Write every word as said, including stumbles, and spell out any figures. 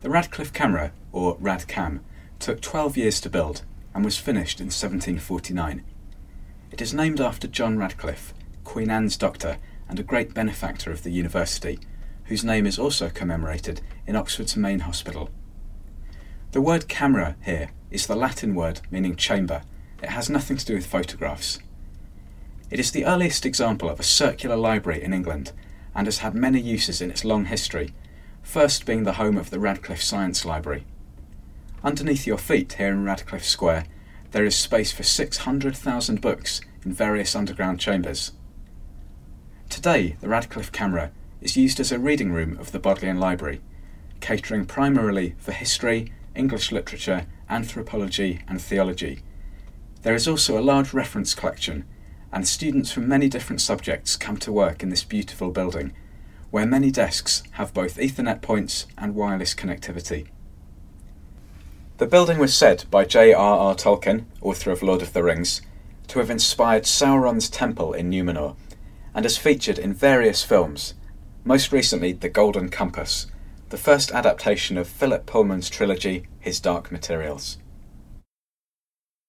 The Radcliffe Camera, or RadCam, took twelve years to build and was finished in seventeen forty-nine. It is named after John Radcliffe, Queen Anne's doctor and a great benefactor of the university, whose name is also commemorated in Oxford's main hospital. The word camera here is the Latin word meaning chamber. It has nothing to do with photographs. It is the earliest example of a circular library in England and has had many uses in its long history, first being the home of the Radcliffe Science Library. Underneath your feet here in Radcliffe Square, there is space for six hundred thousand books in various underground chambers. Today, the Radcliffe Camera is used as a reading room of the Bodleian Library, catering primarily for history, English literature, anthropology and theology. There is also a large reference collection, and students from many different subjects come to work in this beautiful building, where many desks have both Ethernet points and wireless connectivity. The building was said by J R R Tolkien, author of Lord of the Rings, to have inspired Sauron's temple in Numenor, and is featured in various films, most recently The Golden Compass, the first adaptation of Philip Pullman's trilogy His Dark Materials.